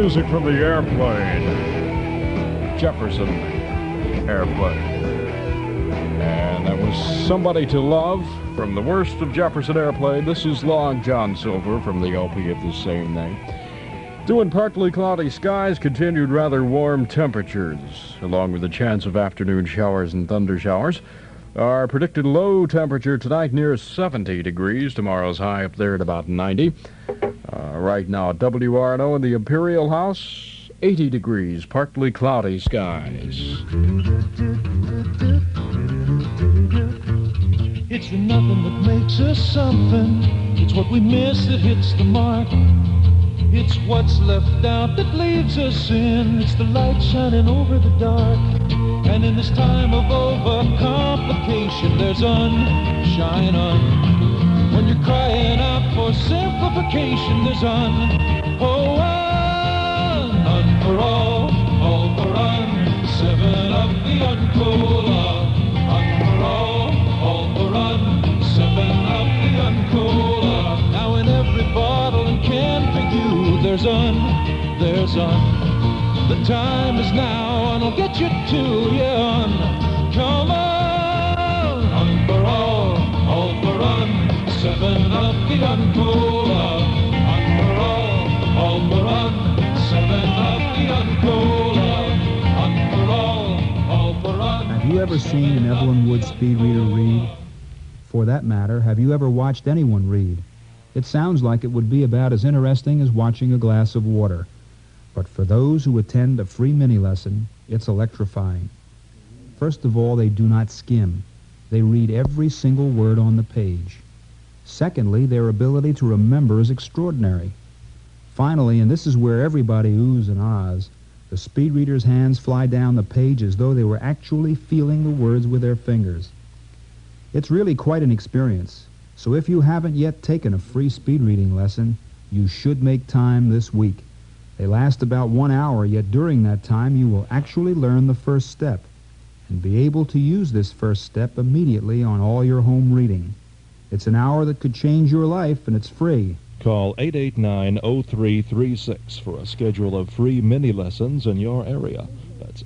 music from the Airplane. Jefferson Airplane. And that was Somebody to Love from the worst of Jefferson Airplane. This is Long John Silver from the LP of the same name. Doing partly cloudy skies, continued rather warm temperatures, along with a chance of afternoon showers and thunder showers. Our predicted low temperature tonight near 70 degrees. Tomorrow's high up there at about 90. Right now at WRNO in the Imperial House, 80 degrees, partly cloudy skies. It's the nothing that makes us something. It's what we miss that hits the mark. It's what's left out that leaves us in. It's the light shining over the dark. And in this time of overcomplication, there's shine on. When you're crying out for simplification, there's one for all for un. 7 of the uncola. For all for un. 7 of the uncola. Now in every bottle and can for you, there's the time is now, and I'll get you to you. Come on for all for un. 7 of the uncola. For all for un. 7 of the uncola. For all for un. Have you ever seen an Evelyn Wood speed reader read? For that matter, have you ever watched anyone read? It sounds like it would be about as interesting as watching a glass of water. But for those who attend a free mini lesson, it's electrifying. First of all, they do not skim. They read every single word on the page. Secondly, their ability to remember is extraordinary. Finally, and this is where everybody oohs and ahs, the speed reader's hands fly down the page as though they were actually feeling the words with their fingers. It's really quite an experience. So if you haven't yet taken a free speed reading lesson, you should make time this week. They last about 1 hour, yet during that time you will actually learn the first step and be able to use this first step immediately on all your home reading. It's an hour that could change your life, and it's free. Call 889-0336 for a schedule of free mini lessons in your area. That's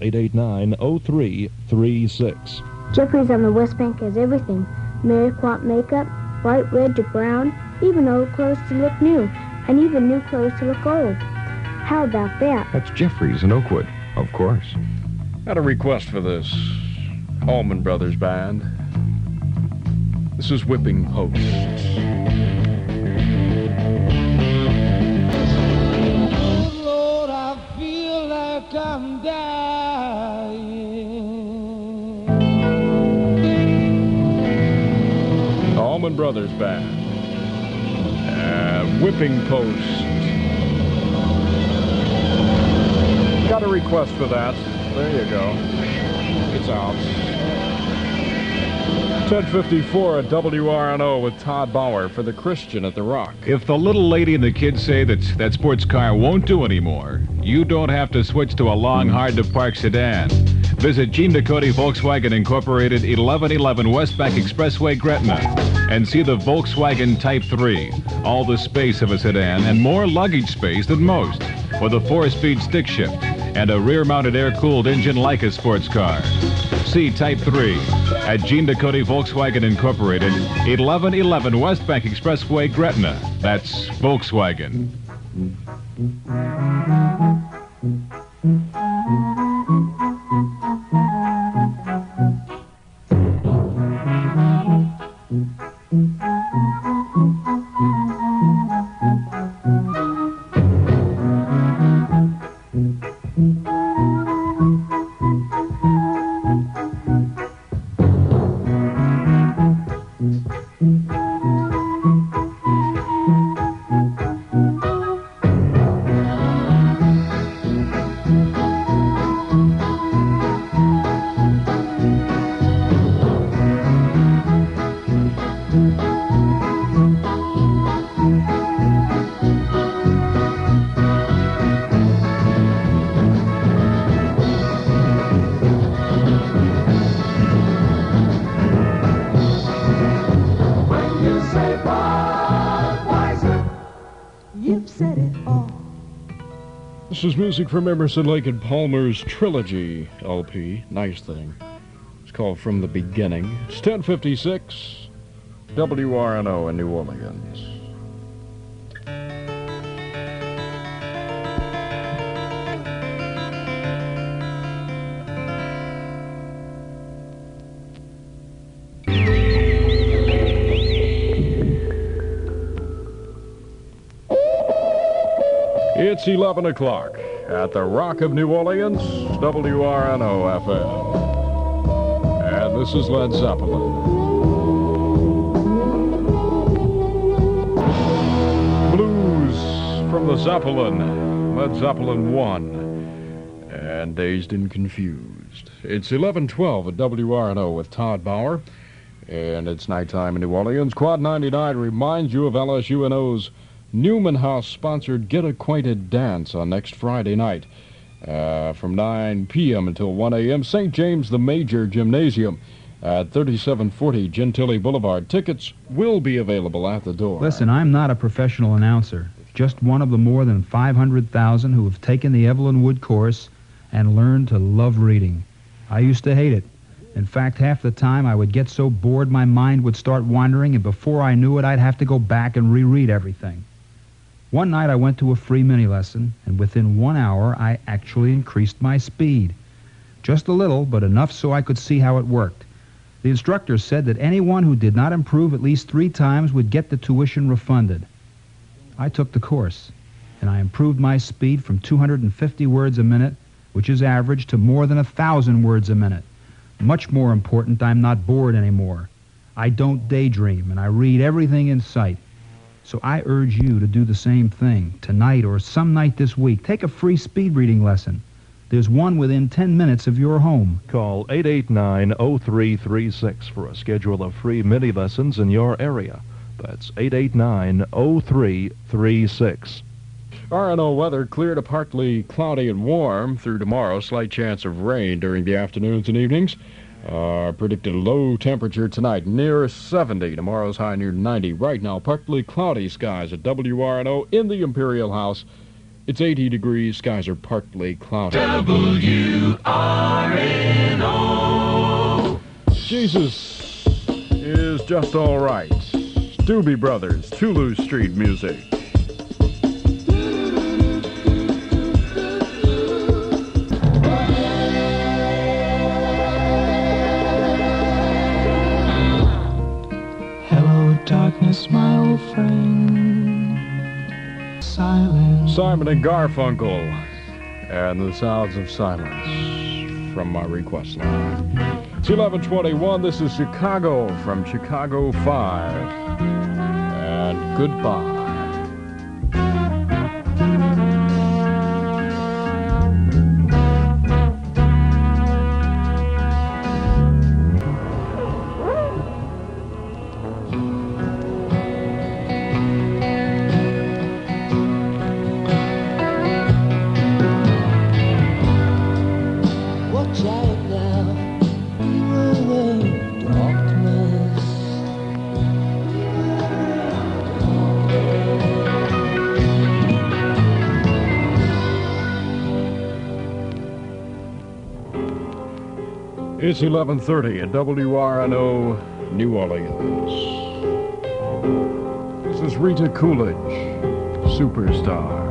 889-0336. Jeffries on the West Bank has everything. Mary Quant makeup, bright red to brown, even old clothes to look new, and even new clothes to look old. How about that? That's Jeffries in Oakwood, of course. Had a request for this. Allman Brothers Band. This is Whipping Post. Oh, Lord, I feel like I'm dying. Allman Brothers Band. Whipping Post. Got a request for that. There you go. It's out. 10:54 at WRNO with Todd Bauer for the Christian at the Rock. If the little lady and the kids say that sports car won't do anymore, you don't have to switch to a long, hard-to-park sedan. Visit Gene Ducote Volkswagen Incorporated, 1111 West Bank Expressway, Gretna, and see the Volkswagen Type 3. All the space of a sedan and more luggage space than most, with a 4-speed stick shift and a rear-mounted air-cooled engine like a sports car. See Type 3 at Gene Ducote Volkswagen Incorporated, 1111 West Bank Expressway, Gretna. That's Volkswagen. This is music from Emerson, Lake and Palmer's Trilogy LP. Nice thing. It's called From the Beginning. It's 10:56, WRNO in New Orleans. It's 11 o'clock at the Rock of New Orleans, WRNO FM. And this is Led Zeppelin. Blues from the Zeppelin, Led Zeppelin 1, and Dazed and Confused. It's 11:12 at WRNO with Todd Bauer, and it's nighttime in New Orleans. Quad 99 reminds you of LSUNO's Newman House-sponsored Get Acquainted Dance on next Friday night from 9 p.m. until 1 a.m. St. James the Major Gymnasium at 3740 Gentilly Boulevard. Tickets will be available at the door. Listen, I'm not a professional announcer, just one of the more than 500,000 who have taken the Evelyn Wood course and learned to love reading. I used to hate it. In fact, half the time I would get so bored my mind would start wandering, and before I knew it, I'd have to go back and reread everything. One night I went to a free mini lesson, and within 1 hour I actually increased my speed. Just a little, but enough so I could see how it worked. The instructor said that anyone who did not improve at least 3 times would get the tuition refunded. I took the course, and I improved my speed from 250 words a minute, which is average, to more than 1,000 words a minute. Much more important, I'm not bored anymore. I don't daydream, and I read everything in sight. So I urge you to do the same thing tonight or some night this week. Take a free speed reading lesson. There's one within 10 minutes of your home. Call 889-0336 for a schedule of free mini lessons in your area. That's 889-0336. RNO weather clear to partly cloudy and warm through tomorrow. Slight chance of rain during the afternoons and evenings. Predicted low temperature tonight near 70. Tomorrow's high near 90. Right now, partly cloudy skies at WRNO in the Imperial House. It's 80 degrees. Skies are partly cloudy. WRNO. Jesus is just all right. Doobie Brothers, Toulouse Street music. Darkness, my old friend. Silence. Simon and Garfunkel and the Sounds of Silence from my request line. It's 11:21. This is Chicago from Chicago 5. And goodbye. It's 11:30 at WRNO New Orleans. This is Rita Coolidge, Superstar.